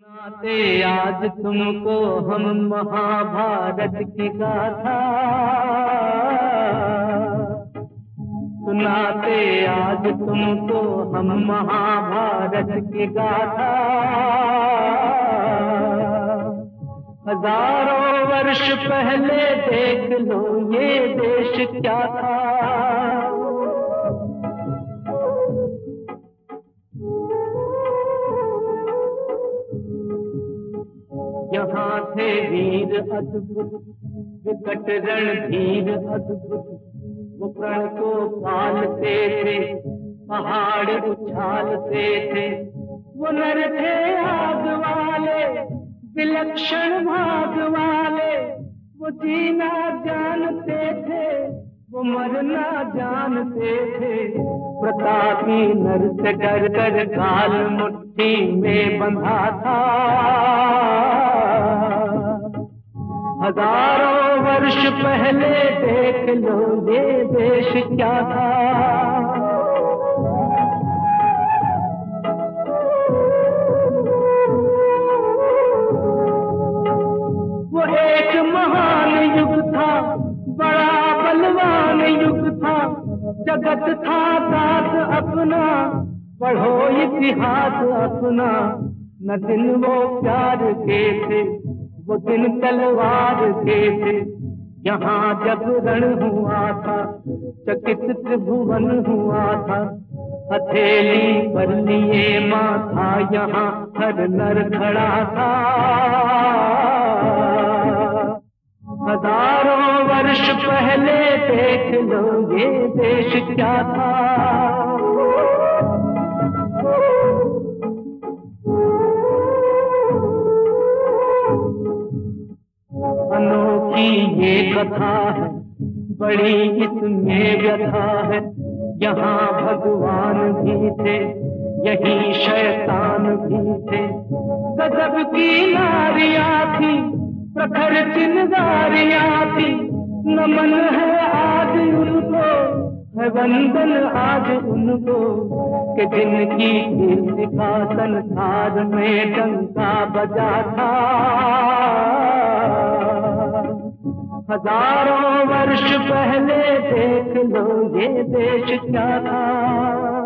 सुनाते आज तुमको हम महाभारत की गाथा। सुनाते आज तुमको हम महाभारत की गाथा। हजारों वर्ष पहले देख लो ये देश क्या था। यहाँ थे वीर अद्भुत, विकट रणधीर अद्भुत। वो प्रण को पालते थे, पहाड़ उछालते थे। वो नर थे आग वाले, विलक्षण भाग वाले। वो जीना जानते थे, वो मरना जानते थे। प्रतापी नर से डर कर काल मुट्ठी में बंधा था। हजारों वर्ष पहले देख लो ये देश क्या था। वो एक महान युग था, बड़ा बलवान युग था। जगत था साथ अपना, पढ़ो इतिहास अपना। न दिन वो प्यार के थे, वो दिन तलवार के थे। यहाँ जब रण हुआ था, चकित त्रिभुवन हुआ था। हथेली पर लिए माथा यहाँ हर नर खड़ा था। हजारों वर्ष पहले देख लो ये देश क्या था। अनोखी ये कथा है, बड़ी इसमें व्यथा है। यहाँ भगवान भी थे, यही शैतान भी थे। गजब की नारियां थी, प्रखर चिन्गारियां थी। नमन है आज उनको, है वंदन आज उनको, कि जिनकी कीर्ति का संसार में डंका बजा था। हजारों वर्ष पहले देख लो ये देश क्या था।